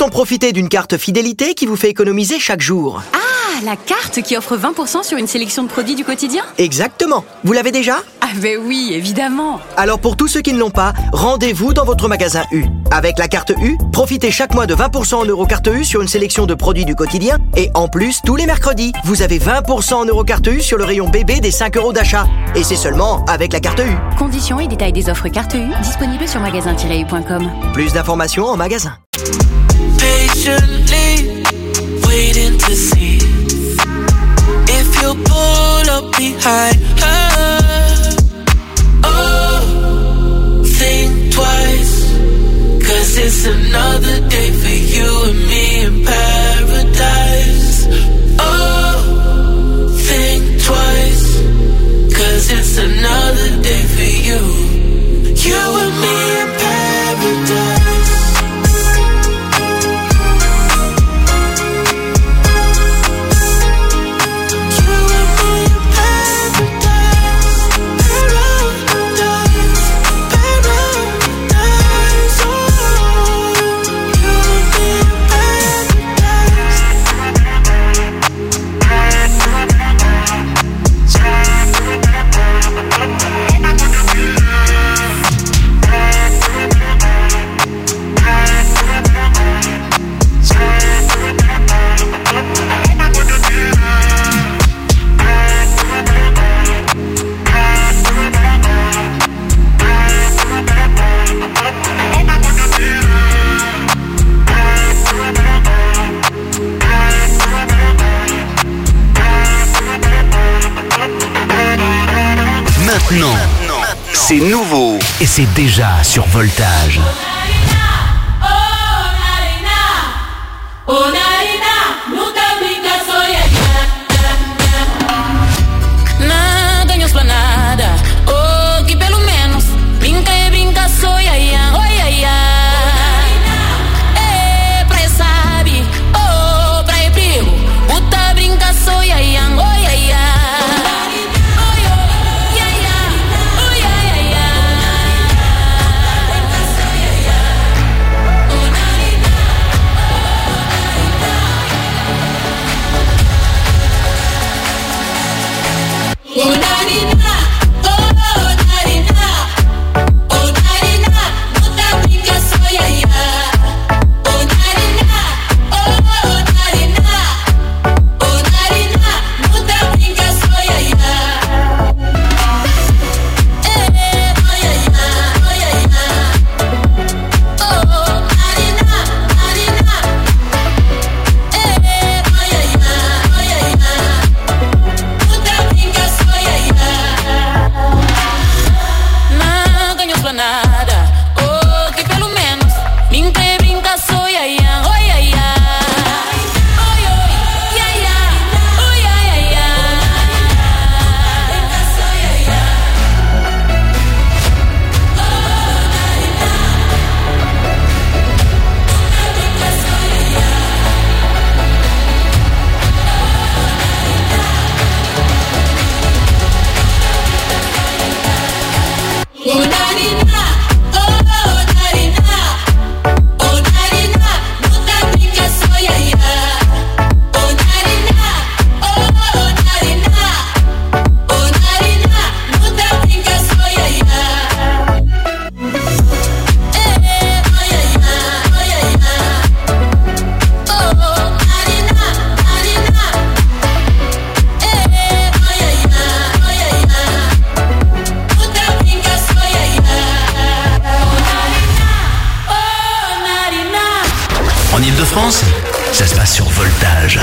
peut-on profiter d'une carte fidélité qui vous fait économiser chaque jour? Ah, la carte qui offre 20% sur une sélection de produits du quotidien? Exactement. Vous l'avez déjà? Ah ben oui, évidemment. Alors pour tous ceux qui ne l'ont pas, rendez-vous dans votre magasin U. Avec la carte U, profitez chaque mois de 20% en euros carte U sur une sélection de produits du quotidien. Et en plus, tous les mercredis, vous avez 20% en euros carte U sur le rayon bébé des 5 € d'achat. Et c'est seulement avec la carte U. Conditions et détails des offres carte U disponibles sur magasin-u.com. Plus d'informations en magasin. Patiently waiting to see if you'll pull up behind her. Oh, think twice, 'cause it's another day for you and me in paradise. Oh, think twice, 'cause it's another day for you and me in paradise. Maintenant, c'est nouveau et c'est déjà sur Voltage. Nada esplanada, oh, que pelo menos brinca e brinca, soia, oia, é praia sabe, oh, praia perigo, puta brinca, soia, oia. France, ça se passe sur Voltage.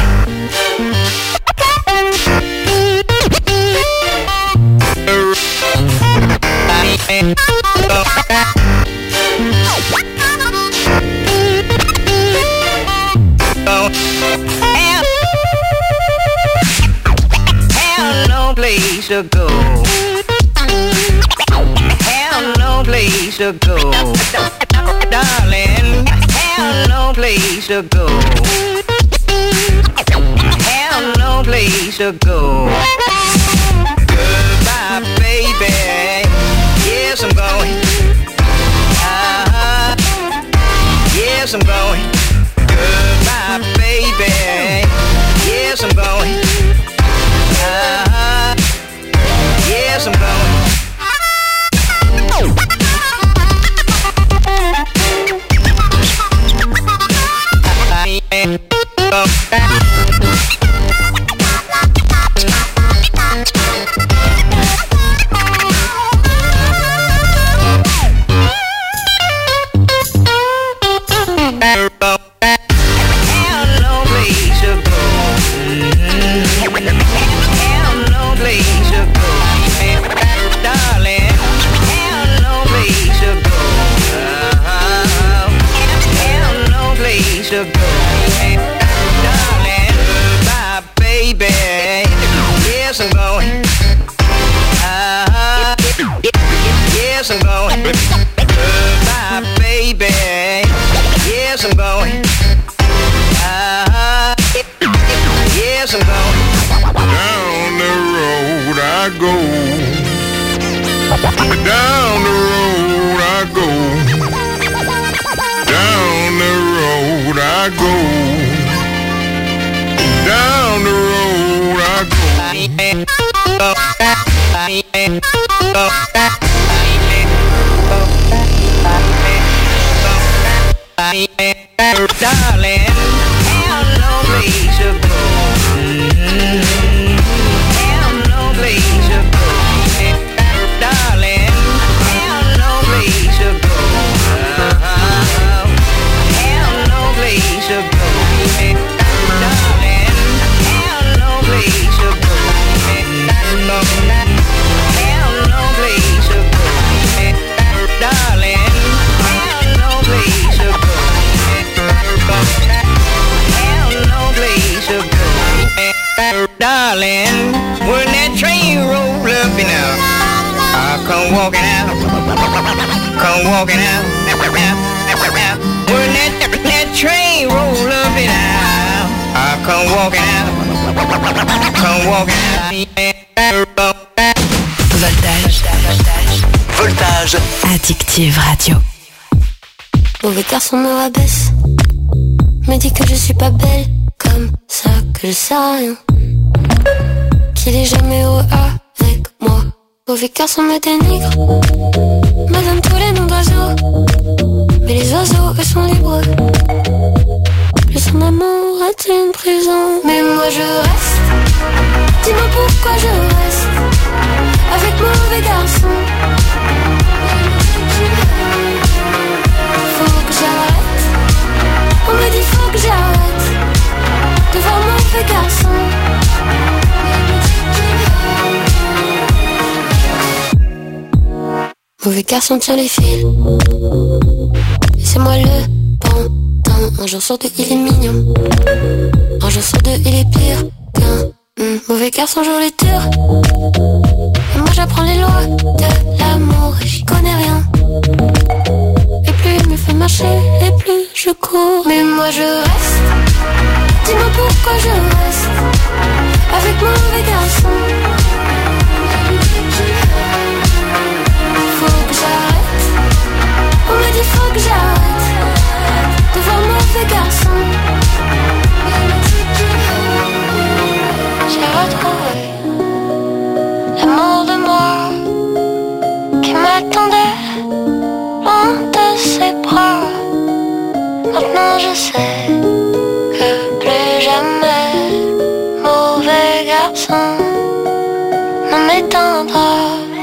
Hell, no place to go. Hell, no place to go. Darling, hell, no place to go. Hell, no place to go. Goodbye, baby. Yes, I'm going. Yes, I'm going. to go. Darling, bye, baby. Yes, I'm going. Yes, I'm going. Bye, baby. Yes, I'm going. Yes, I'm going. Down the road I go. Down the road I go. Down the road I go. Down the road I go. Darling, have no place to go. Have no place to go. Darling, have no place to go. Have no place to go. Darling, have no place to go. Have no place to go. Darling, have no place to go. Darling, when that train roll up and out, I come walking out, come walking out. When that train roll up and out, I come walking out, come walking out. Voltage. Voltage. Addictive Radio. Mauvais garçon me rabaisse, me dit que je suis pas belle, comme ça que je sais rien, qu'il est jamais heureux avec moi. Mauvais garçon me dénigre, me donne tous les noms d'oiseaux, mais les oiseaux eux sont libres. Le son d'amour est une prison, mais moi je reste. Dis-moi pourquoi je reste avec mauvais garçon. Faut que j'arrête. On me dit faut que j'arrête de voir mauvais garçon. Mauvais garçon tient les fils, et c'est moi le pantin. Un jour sur deux il est mignon, un jour sur deux il est pire qu'un mauvais garçon joue les tours. Et moi j'apprends les lois de l'amour et j'y connais rien. Et plus il me fait marcher, et plus je cours. Mais moi je reste. Dis-moi pourquoi je reste avec mauvais garçon. Faut que j'arrête. On me dit faut que j'arrête de voir mauvais garçon. J'ai retrouvé l'amour de moi qui m'attendait loin de ses bras. Maintenant je sais que plus jamais mauvais garçon ne m'éteindra.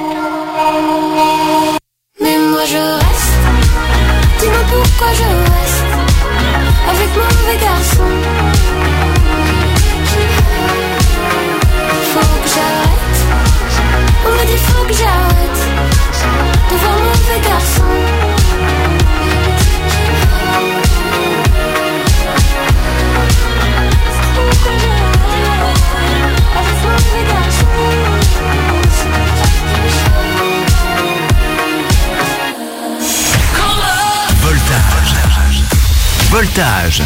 Mais moi je reste. Dis-moi pourquoi je reste avec mauvais garçon. Faut que j'arrête. On me dit faut que j'arrête de voir mauvais garçon. Voltage.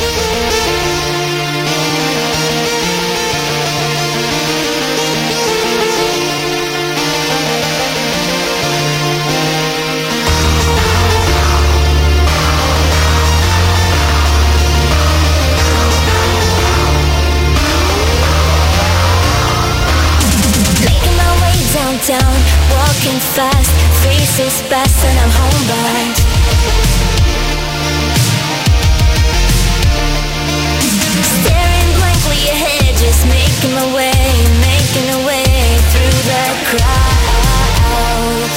Downtown, walking fast, faces fast and I'm homebound. Staring blankly ahead, just making my way through the crowd.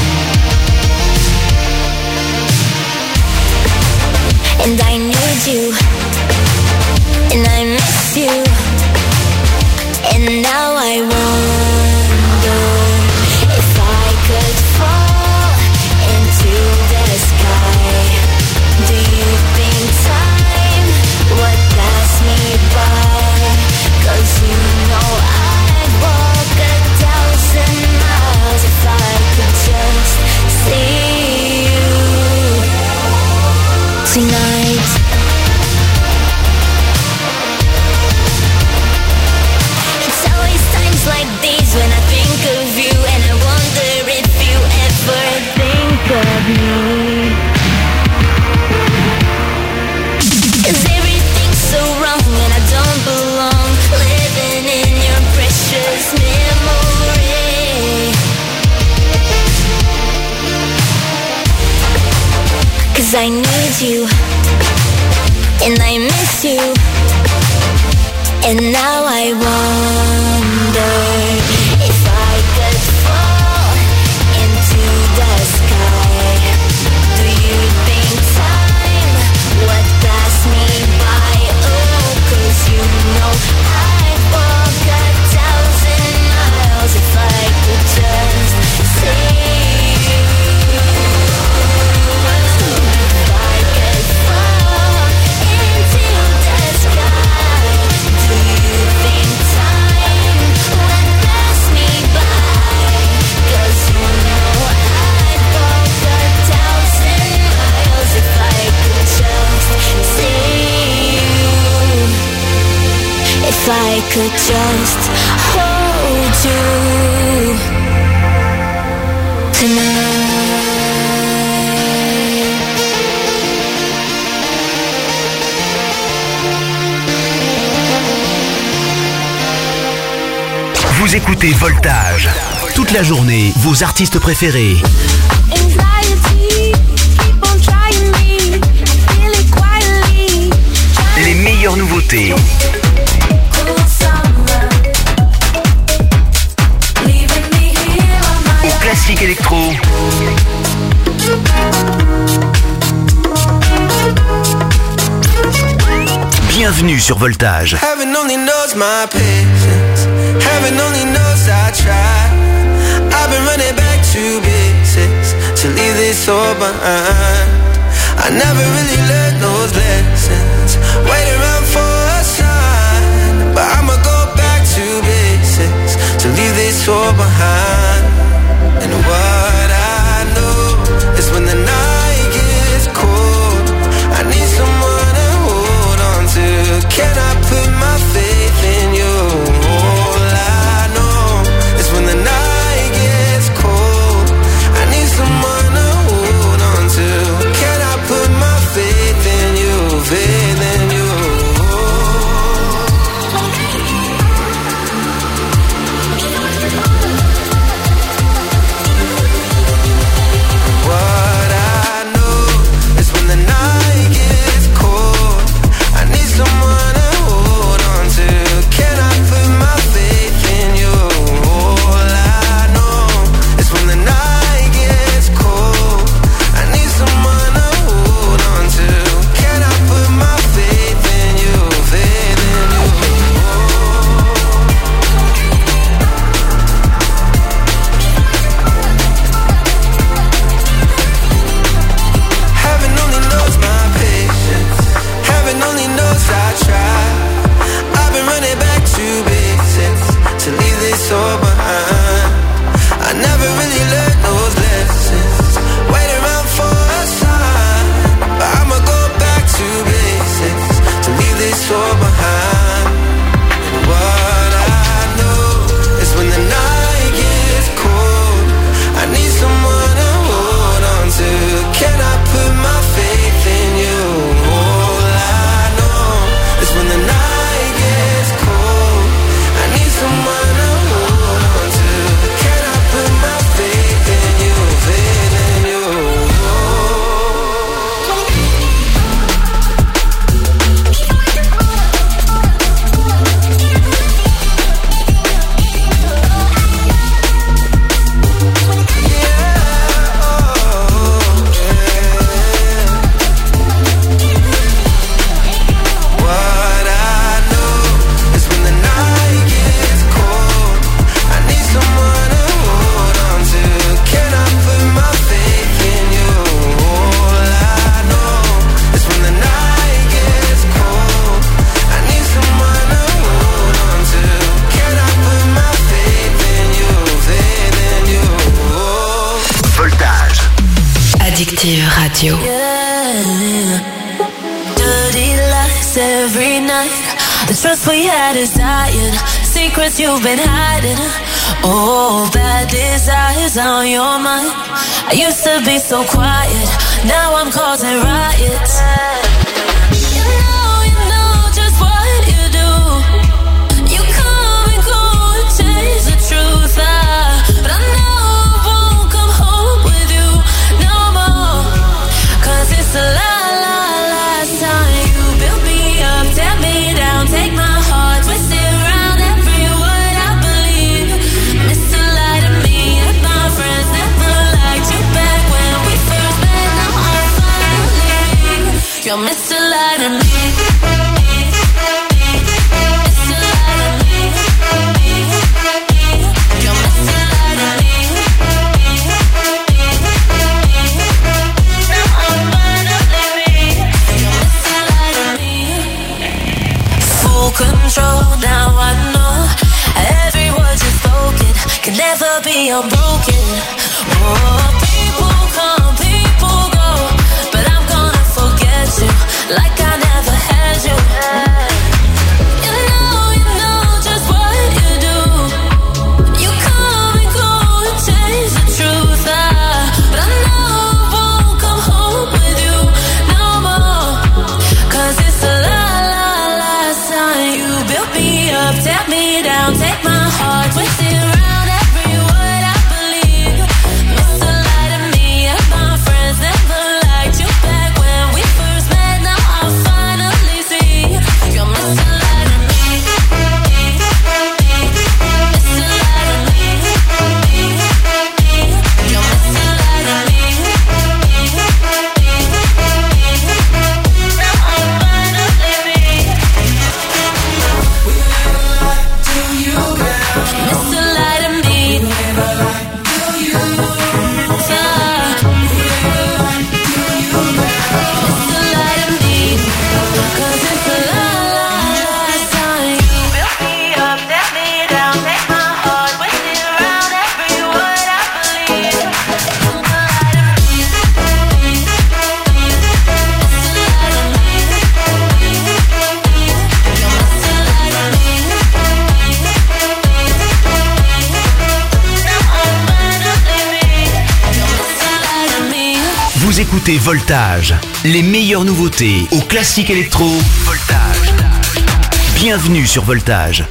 And I need you, and I miss you, and now I wonder if I could fall into the sky. Do you think time miss you, and I miss you, and now I wonder if I could fall into the sky. Do you think time would pass me by? Oh, 'cause you know I'd walk 1,000 miles if I could just see you. If I could fall into the sky, do you think time would pass me by? 'Cause you know I'd walk 1,000 miles if I could just see you. If I could just hold you tonight. Vous écoutez Voltage. Toute la journée, vos artistes préférés. Anxiety, keep on trying me, feel it quietly. Les meilleures nouveautés. Cool summer, leaving me here on my Au classique électro. Bienvenue sur Voltage. Heaven only knows my patience. Heaven only knows I try. I've been running back to basics to leave this all behind. I never really learned those lessons. Wait around for a sign, but I'ma go back to basics to leave this all behind. And what I know is when the night gets cold, I need someone to hold on to. Can I put my faith in you? All I know is when the night gets cold, I need someone to hold on to. Can I put my faith in you? Faith in you. What I know is when the night gets cold, I need someone to hold on to. Can I put my faith in you? All I know is when the night gets cold, I need someone to hold on to. Can I put my faith in you? Faith in you. Heaven only knows my patience. Heaven only knows I try. I've been running back to basics to leave this all behind. I never really learned those lessons. Wait around for a sign, but I'ma go back to basics to leave this all behind. And what I know is when the night gets cold, I need someone to hold on to. Can I put my faith in you? All I know is when the night gets cold, I need someone to hold on to. Can I put my faith in you? Faith in you. What I know is when the night gets cold, I need someone to hold on to. Can I put my faith in you? All I know is when the night gets cold, I need someone to hold on to. Can I put my faith in you? Faith in you. Voltage. Addictive Radio. Yeah. Dirty lies every night. The trust we had is dying. Secrets you've been hiding. Oh, bad desires on your mind. I used to be so quiet. Now I'm causing riots. You know just what you do. You come and go and change the truth. But I know I won't come home with you no more. 'Cause it's a lie. You're Mr. Light of me. Control, now I know every word you've spoken can never be unbroken. Oh, people come, people go, but I'm gonna forget you like I never had you. You know just what you do. You come and go and change the truth. But I know I won't come home with you no more, 'cause it's a you built me up, tear me down, take my heart, twist it around every word I believe. Mr. Light of me and my friends never liked you back when we first met. Now I finally see you're Mr. Light of me. Mr. Light of me. You're Mr. Light of me. Now I finally see. Mr. Light of me. Mr. Light of me. 'Cause it's a last time you built me up, tear me down, take my heart, twist it around every word I believe. Mr. Light of me. Mr. Light of me. You're Mr. Light of me. Vous écoutez Voltage, les meilleures nouveautés au classique électro. Voltage. Bienvenue sur Voltage.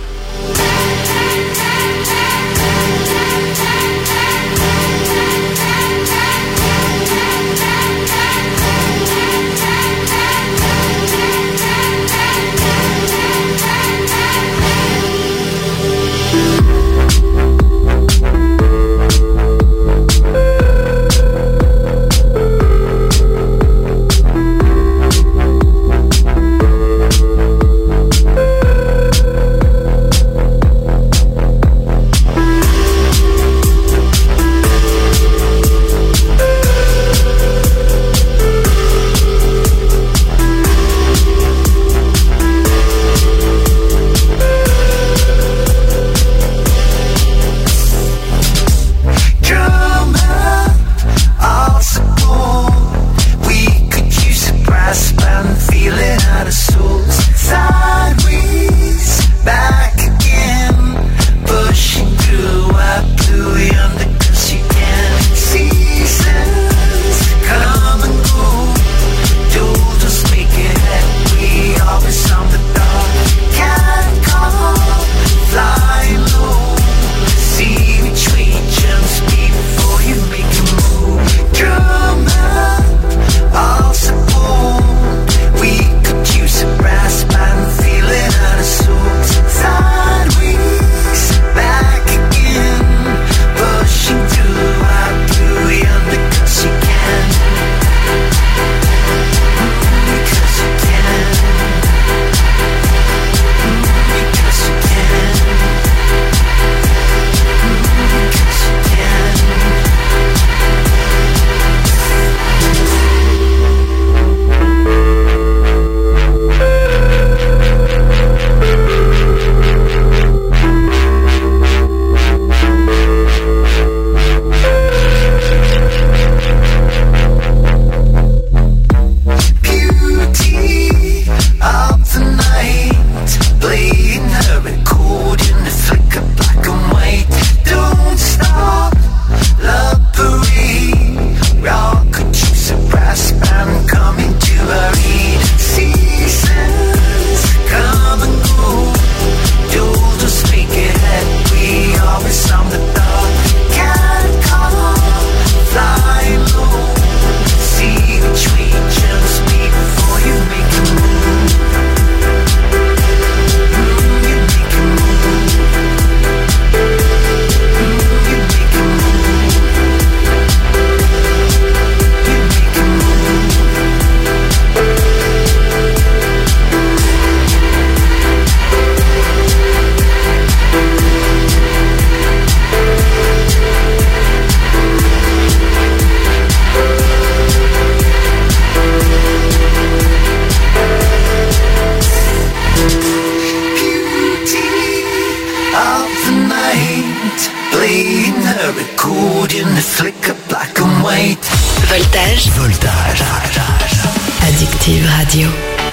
mood in the flick of black and white. Voltage. Voltage. Addictive Radio.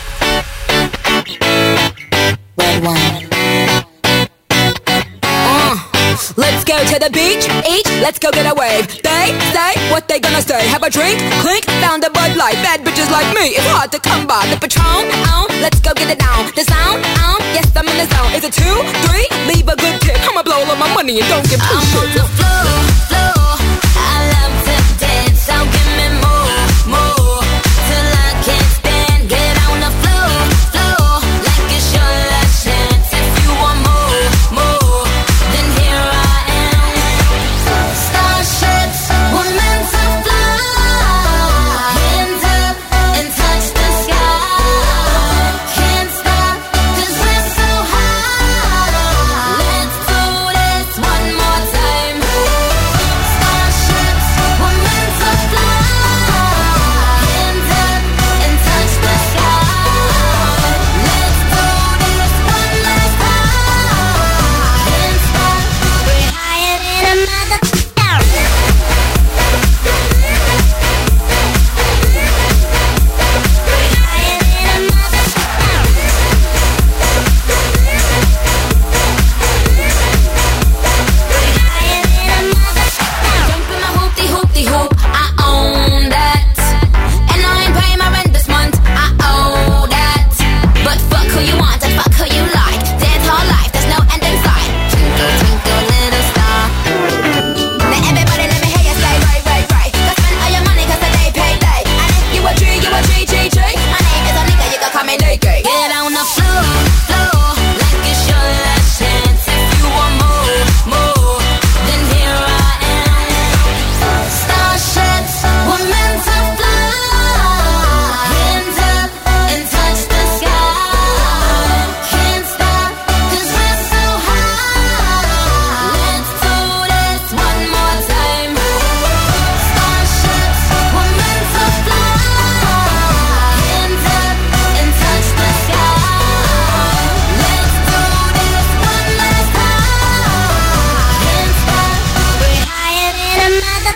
Red wine. Let's go to the beach, eat, let's go get a wave. They say what they gonna say. Have a drink, clink, found a Bud Light. Bad bitches like me, it's hard to come by. The Patron, let's go get it down. The sound, yes I'm in the zone. Is it 2, 3? Leave a good tip. I'ma blow all of my money and don't give two shits. I'm on the floor, I love to dance. So give me more, till I can't stand. Get on the floor, like it's your last chance. If you want more, then here I am. Starships were meant to fly. Hands up and touch the sky. Can't stop 'cause we're so high. Let's do this one more time. Starships were meant to fly. Hands up and touch the sky. Let's do this one last time. Can't stop. We're higher than a mother. Jump in my hoopty hoop, I own that. And I ain't paying my rent this month, I owe that. But fuck who you want and fuck who you like. Dance all life, there's no end in sight. Twinkle, twinkle, little star. Now everybody let me hear you say right. Go spend all your money 'cause the day payday. And if you a G. My name is a nigga, you can call me Naked. Get on the floor, like it's your last chance. If you want more, then here I am. Starships were meant to fly. Hands up and touch the sky. Can't stop 'cause we're so high. Let's do this one more time. Starships were meant to fly. Hands up and touch the sky. Let's do this one last time. Can't stop. We're higher than a mother.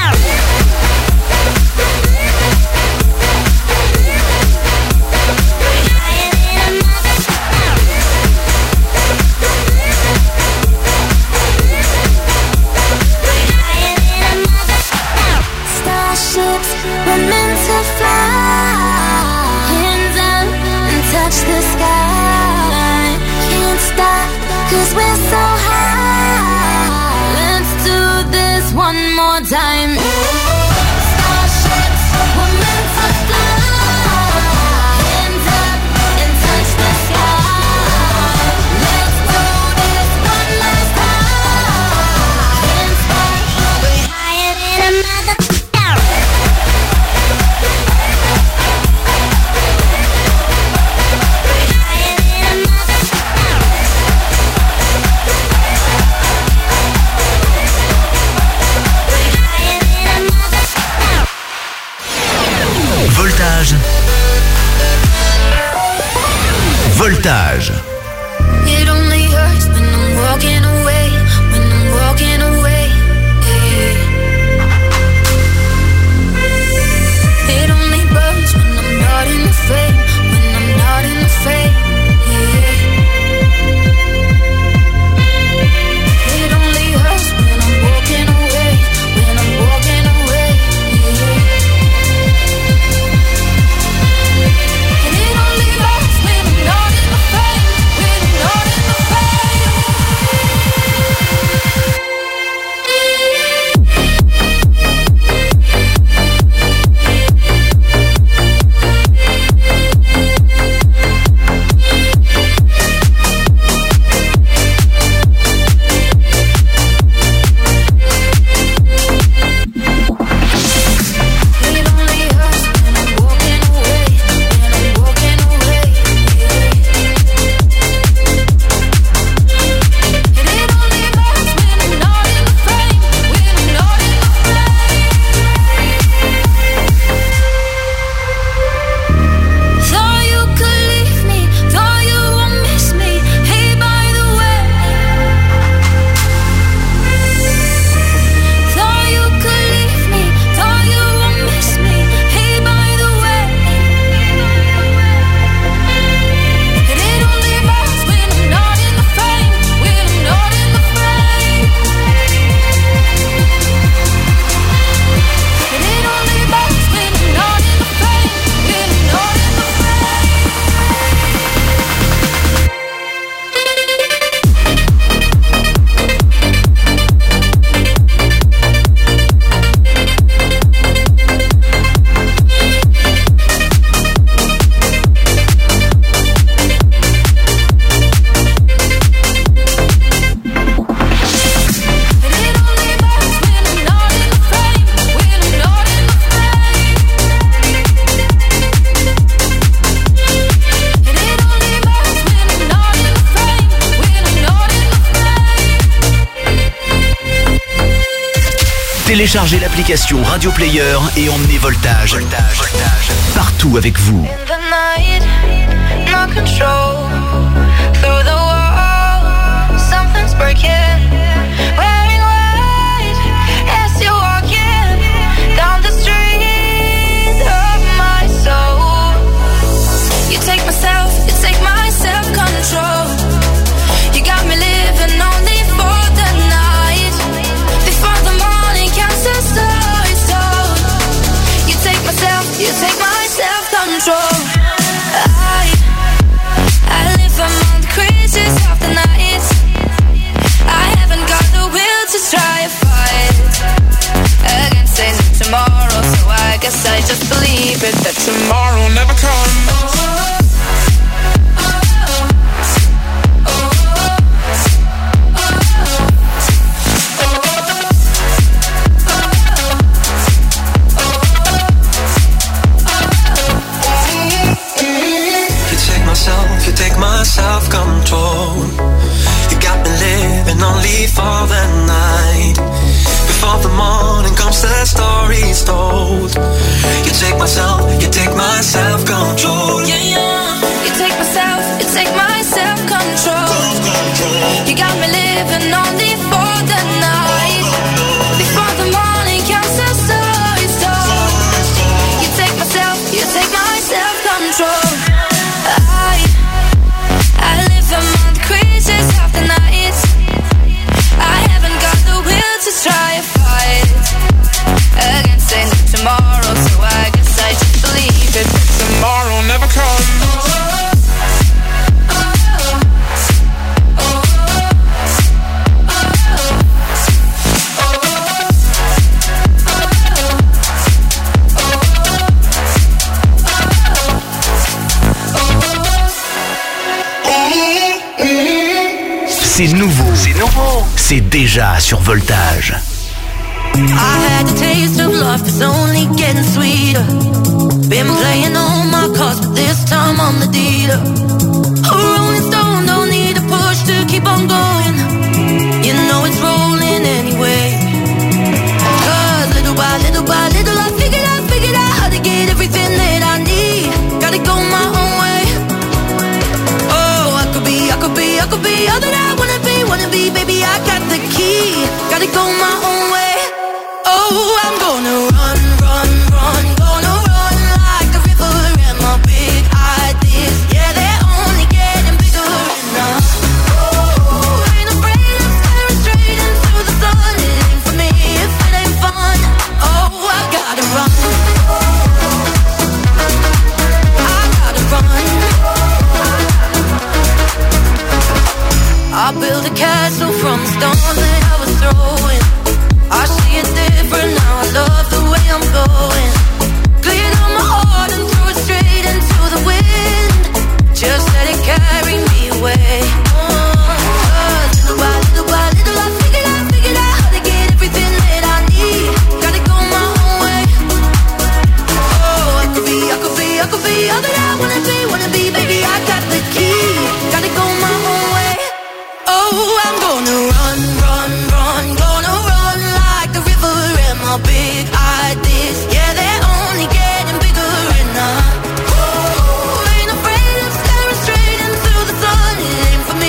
Starships were meant to fly. Hands up and touch the sky. Can't stop 'cause we're so high. Let's do this one more time. Starships were meant to fly. Hands up and touch the sky. Let's do this one last time. Can't stop. We're higher than a mother. Voltage. It only hurts when I'm walking away, when I'm walking away. It only burns when I'm not in the frame, when I'm not in the frame. It only hurts when I'm walking away, when I'm walking away. And it only hurts when I'm not in the frame, Téléchargez l'application Radio Player et emmenez Voltage partout avec vous. In the night, no control. Through the wall, something's breaking. Wearing white as you're walking down the street of my soul. You take my self-control. You got me living only for the night. Before the morning comes, the story's told. You take my self-control. I live among the creatures of the night. I haven't got the will to try a fight against a new tomorrow, so I guess I just believe it that tomorrow never comes. You take my self-control. You got me living only for the night. Before the morning comes, the story's told. You take my self-control. Yeah, yeah. You take my self-control. You got me living only for the night. Before the morning comes, the story's told. You take my self-control. I live among the creatures of the night. I haven't got the will to try a fight against a new tomorrow, so I guess I just believe it. Tomorrow never comes. C'est nouveau, c'est déjà sur Voltage. I had the taste of love, it's only getting sweeter. Been playing all my cards, but this time I'm the dealer. A rolling stone, don't need a push to keep on going. You know it's rolling anyway. 'Cause little by little I figured out how to get everything that I need. Gotta go my own way. Oh, I could be all that I wanna be, baby, I got the key. Gotta go my own way. Oh, I'm gonna run, gonna run like the river and my big ideas. Yeah, they're only getting bigger enough. Oh, ain't afraid of staring straight into the sun. It ain't for me if it ain't fun. Oh, I gotta run. I built a castle from the stones that I was throwing. I see it different now, I love the way I'm going. Cleared on my heart and threw it straight into the wind. Just let it carry me away. Little by little I figured out how to get everything that I need. Gotta go my own way. Oh, I could be all that I wanna be, baby, I got the key. Gotta go my own way. Oh, I'm gonna run, gonna run like the river and my big ideas. Yeah, they're only getting bigger enough. Oh, ain't afraid of staring straight into the sun. It ain't for me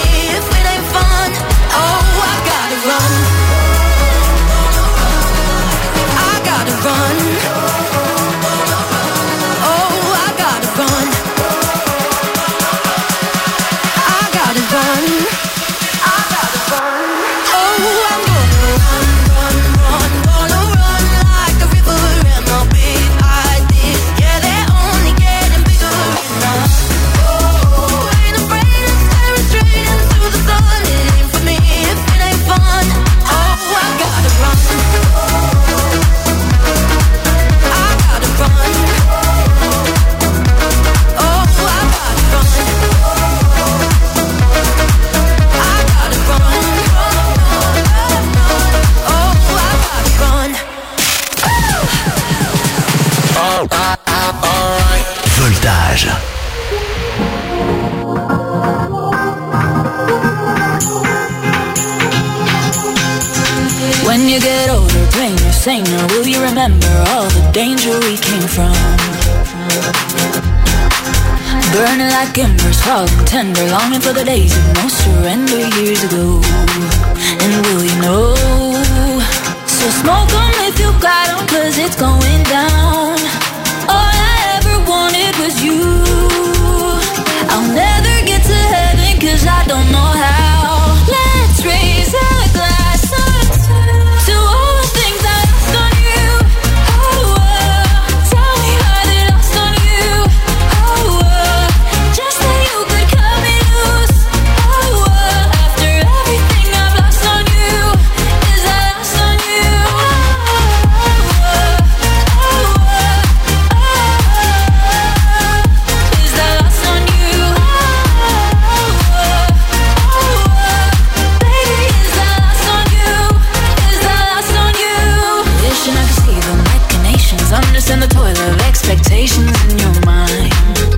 singer, will you remember all the danger we came from? Burning like embers, falling tender, longing for the days of no surrender years ago. And will you know? So smoke 'em if you got 'em, 'cause it's going down. All I ever wanted was you. I'll never get to heaven 'cause I don't know how. Let's raise a glass to all the things I lost on you. Oh, tell me how they lost on you. Oh, just so you could cut me loose. Oh, after everything I've lost on you, is I lost on you. Is I lost on you? Baby, is I lost on you? Is I lost on you? Wishing I could see the machinations, understand the toil of expectations in your mind.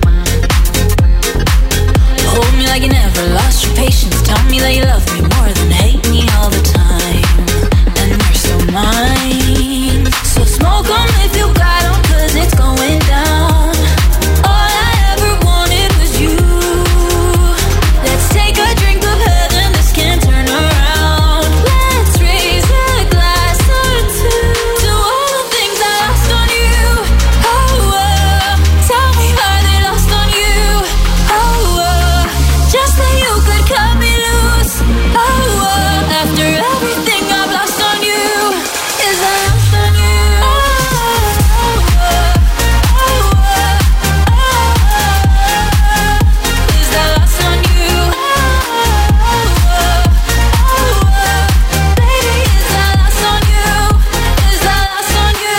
Hold me like you never lost your patience. Tell me that you love me more than hate me all the time. And you're still mine. So smoke 'em if you got 'em, 'cause it's going down. All I ever wanted was you. Let's take a drink of heaven, this can't turn around. Let's raise a glass or two to all the things I lost on you. Oh, tell me how they lost on you. Oh, just so you could cut me loose. Oh, after everything I've lost on you, is I lost on you? Is I lost on you? Baby, is I lost on you? Is I lost on you?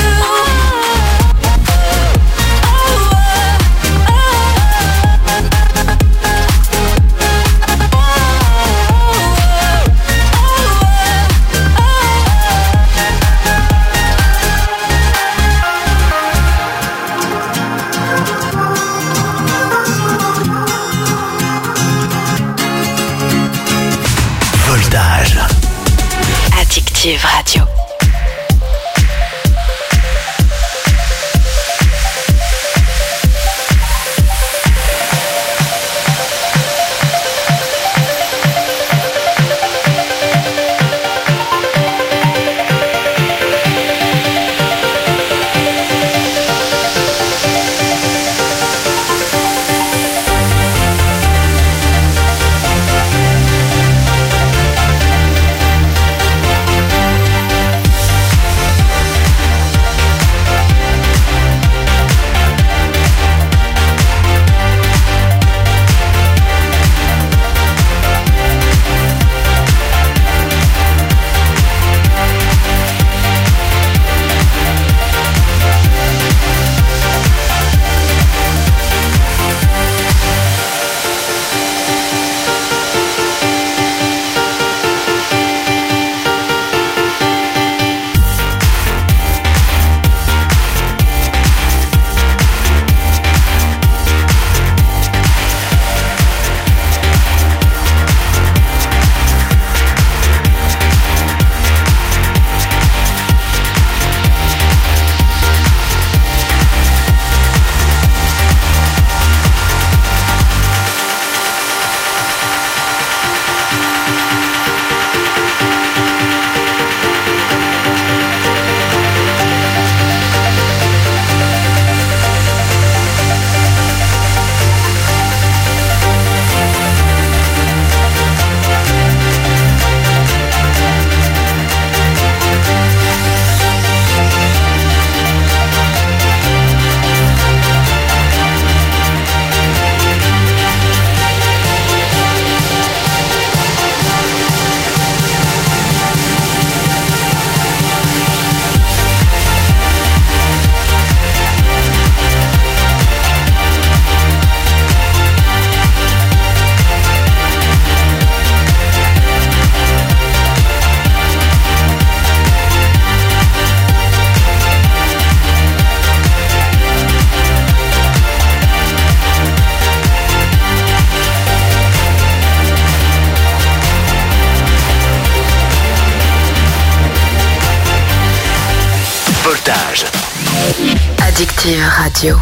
Voltage. Addictive Radio. Voltage. Addictive Radio.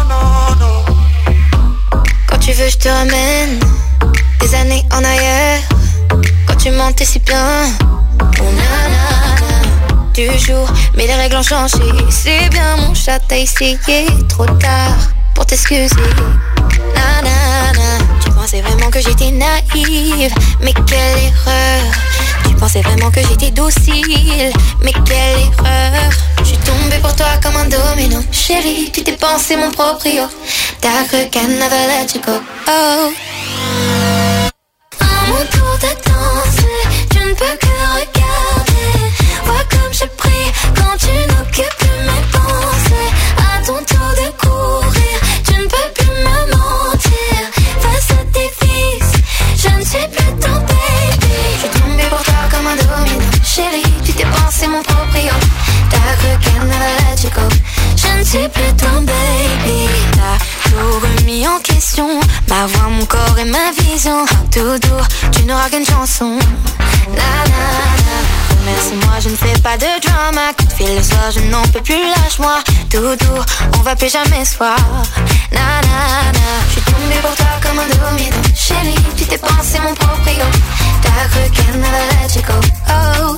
Quand tu veux, je te ramène des années en arrière. Quand tu mentais si bien. Oh nanana, du jour, mais les règles ont changé. C'est bien, mon chat, t'as essayé trop tard pour t'excuser. Nanana, tu pensais vraiment que j'étais naïve, mais quelle erreur. Tu pensais vraiment que j'étais docile, mais quelle erreur. Je suis tombée pour toi comme un domino. Chérie, tu t'es pensé mon proprio. T'as cru qu'elle never let you go. Oh. À mon tour de danser, je ne peux que regarder. Vois comme je prie quand tu n'occupes plus mes pensées. À ton tour de courir, tu ne peux plus me mentir. Face à tes fils, je ne suis plus ton baby. Je suis tombée pour toi comme un domino. Chérie, tu t'es pensé mon proprio. T'as cru qu'elle never let you go. Je ne suis plus ton baby. T'as tout remis en question, ma voix, mon corps et ma vision. Tout doux, tu n'auras qu'une chanson. Na na na. Remercie-moi, je ne fais pas de drama. Coup de fil le soir, je n'en peux plus, lâche-moi. Tout doux, on va plus jamais se voir. Na na na. Je suis tombée pour toi comme un domino. Chérie, tu t'es pensé mon proprio. T'as cru qu'elle never let you go. Oh.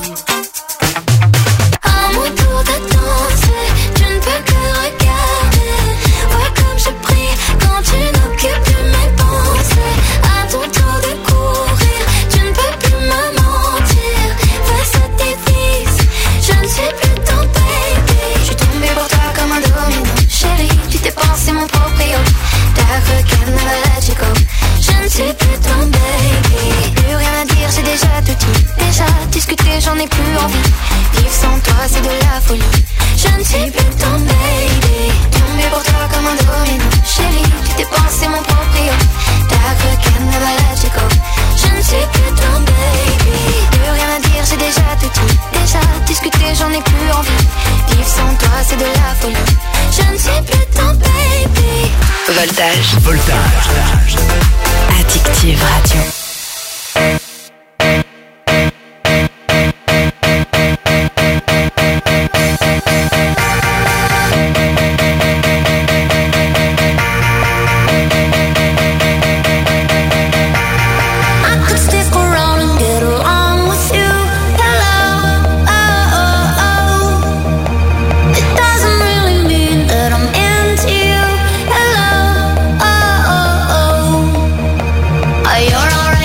À mon tour de danser, je ne peux que regarder. Vois comme je prie quand tu n'occupes plus mes pensées. À ton tour de courir, tu ne peux plus me mentir. Face à tes fils, je ne suis plus ton baby. Je suis tombée pour toi comme un domino. Chérie, tu t'es pensé mon proprio. T'as cru qu'elle never let you go. Je ne suis plus ton baby. Plus rien à dire, j'ai déjà tout dit. Déjà discuté, j'en ai plus envie. Vivre sans toi, c'est de la folie. Je ne suis plus ton baby. Tombé pour toi comme un domino. Chérie, tu t'es pensé mon proprio. T'as cru qu'elle never let you go. Je ne suis plus ton baby. Plus rien à dire, j'ai déjà tout dit. Déjà discuté, j'en ai plus envie. Vivre sans toi, c'est de la folie. Je ne suis plus ton baby. Voltage. Voltage. Addictive Radio. You're alright.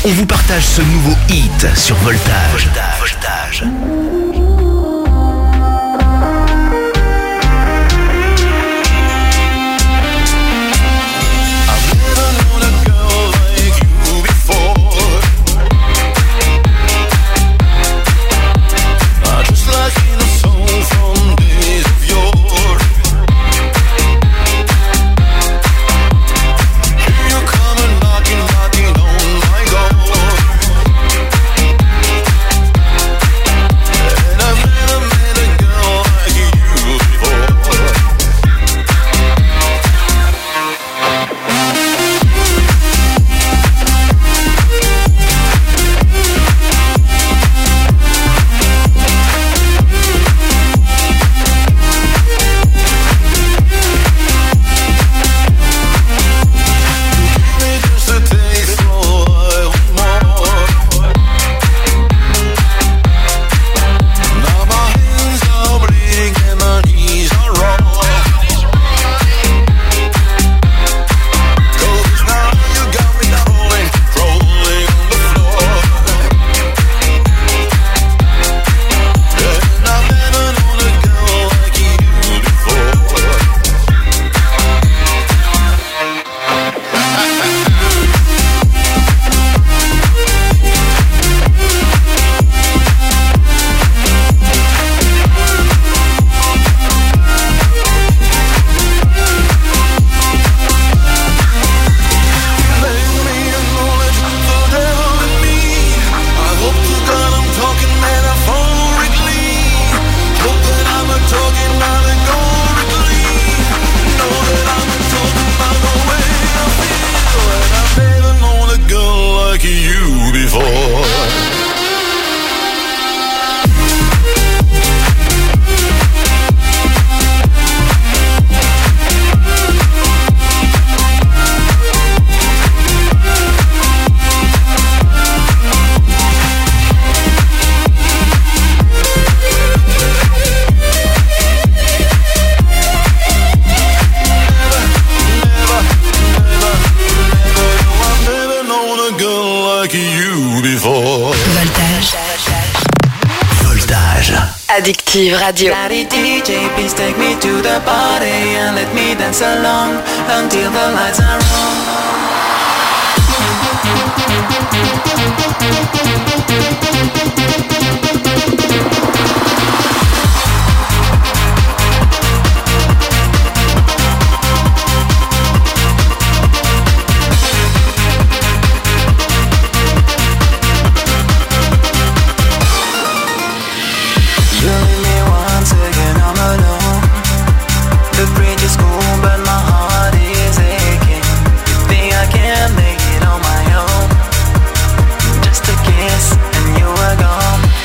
On vous partage ce nouveau hit sur Voltage. Voltage. Addictive Radio. Daddy DJ, please take me to the party and let me dance along until the lights are Just a kiss and you were gone.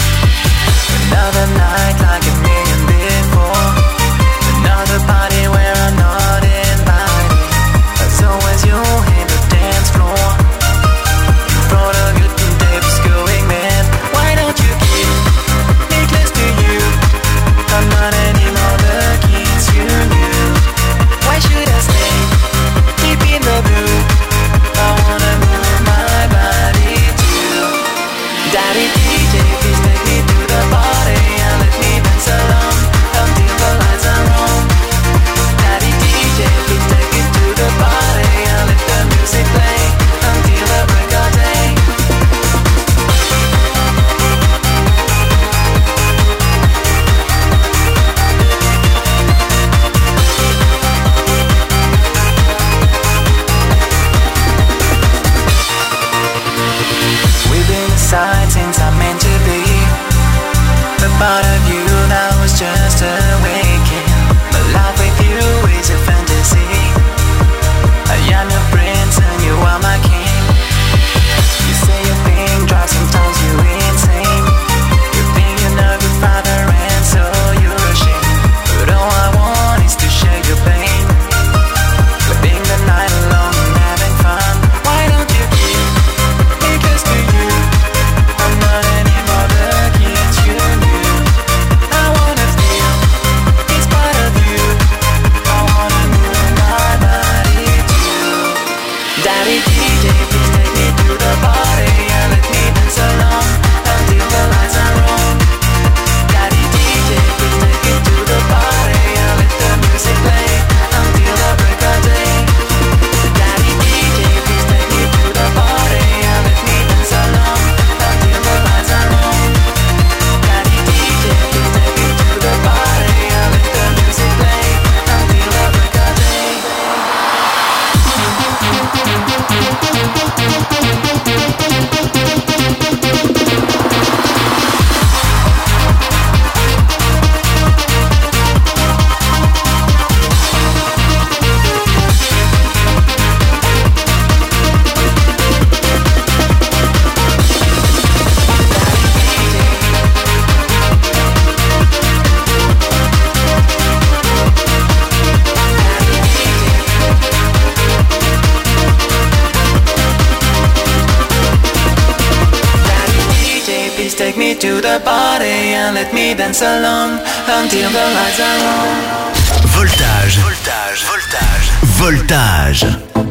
take me to the party and let me dance along until the lights are on. Voltage, voltage, voltage, voltage.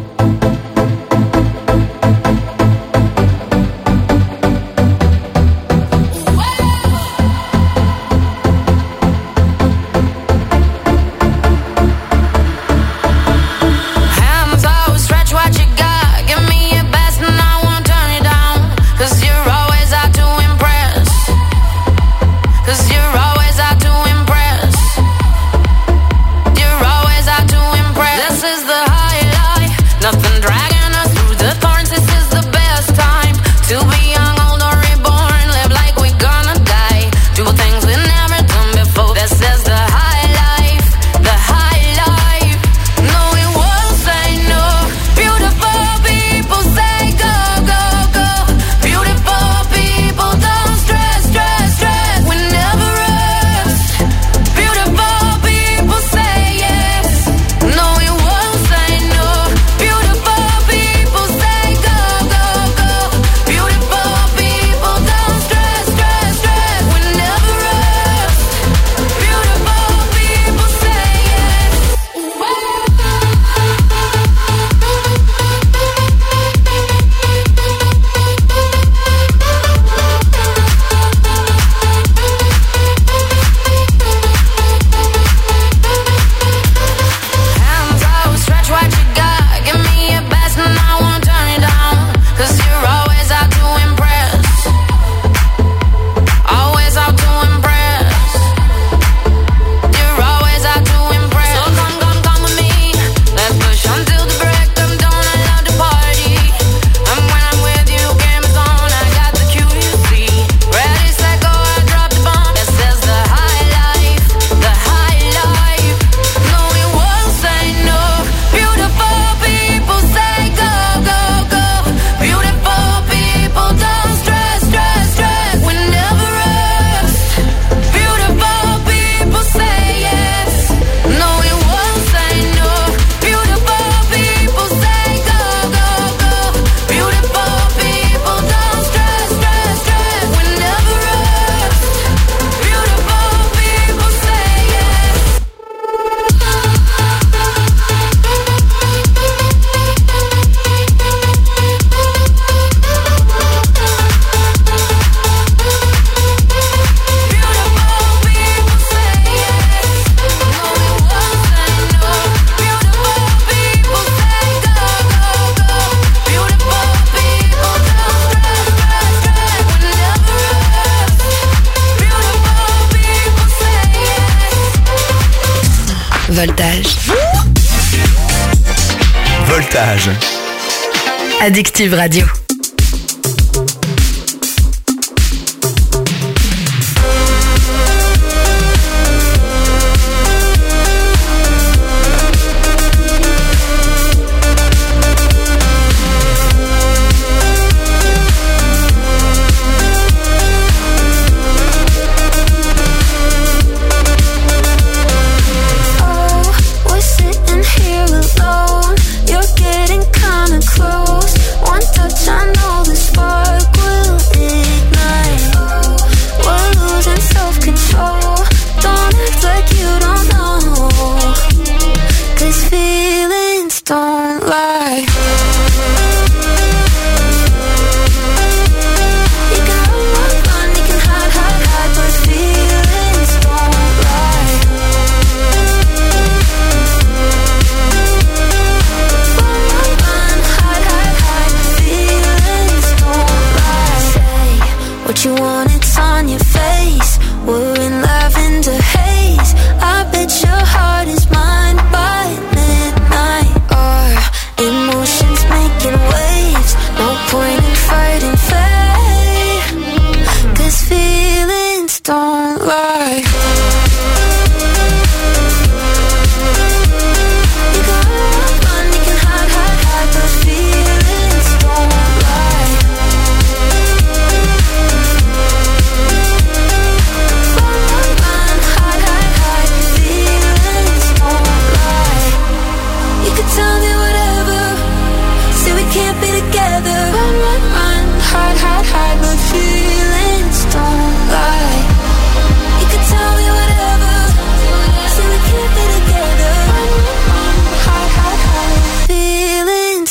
Voltage. Voltage. Addictive Radio. Emotion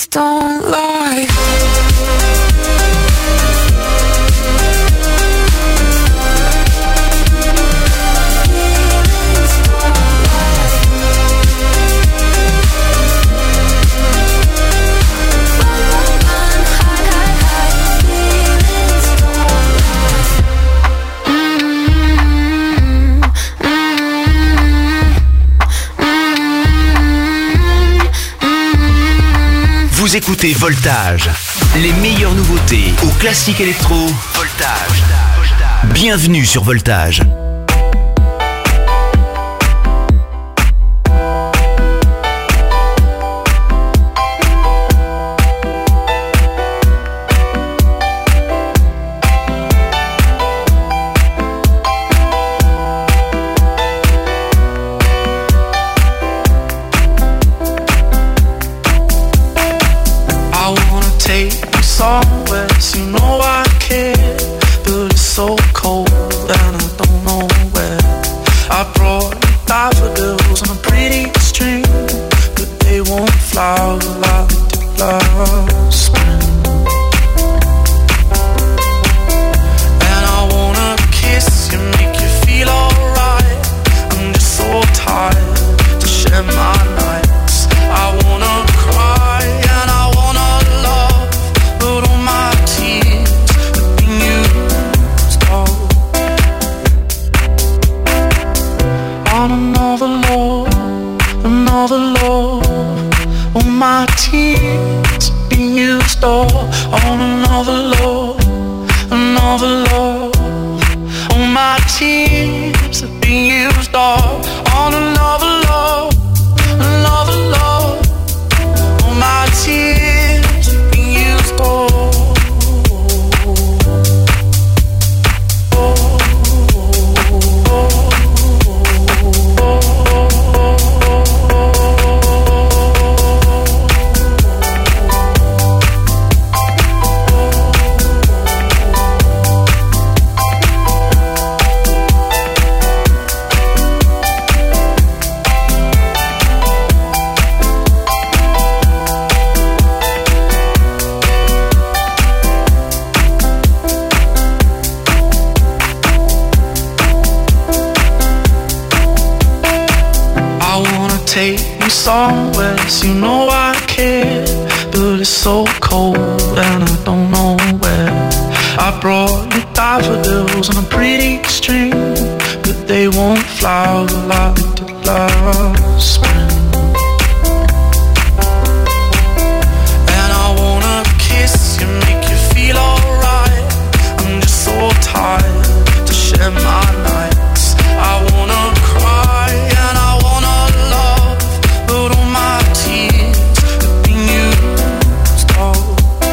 don't lie. Vous écoutez Voltage, les meilleures nouveautés au classique électro. Voltage. Bienvenue sur Voltage. Somewhere, you know I care, but it's so cold and I don't know where. I brought you daffodils on a pretty string, but they won't flower like they did last spring. And I wanna kiss you, make you feel alright. I'm just so tired to share my nights. I wanna cry and I wanna love, but all my tears have been used all on another love, another love. All my tears have been used all on another love, another love. All my tears have been used all on another love, another love. All my tears have been used all. Take you somewhere, you know I care, but it's so cold and I don't know where. I brought you daffodils on a pretty string, but they won't flower like they did last spring. And I wanna kiss you, make you feel alright. I'm just so tired to share my nights. I wanna cry and I wanna love, but all my tears have been used all.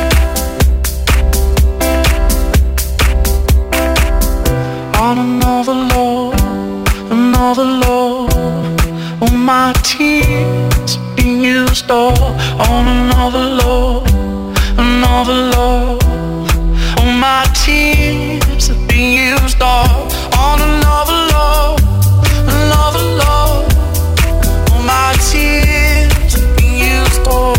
On another love, another love. All my tears have been used all on another love, another love. All my tears have been used all on another love, another love. All my tears have been used all.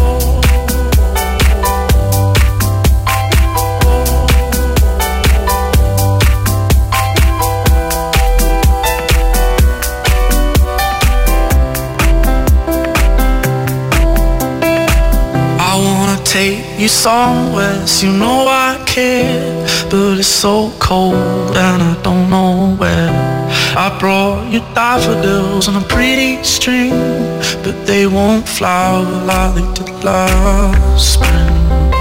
I wanna take you somewhere, you know I care, but it's so cold and I don't know where. I brought you daffodils on a pretty string, but they won't flower like they did last spring.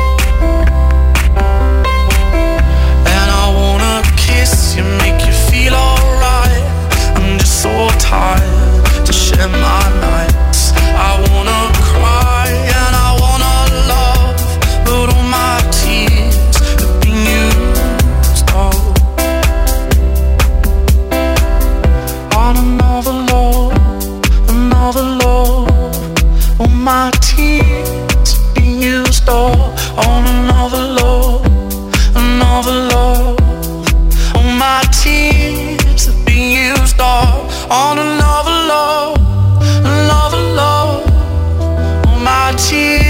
And I wanna kiss you, make you feel alright. I'm just so tired to share my nights. I wanna cry and I wanna love, but all my tears have been used all on another love, another love. All my tears have been used all on another love, another love. All my tears have been used all on another love, another love. All my tears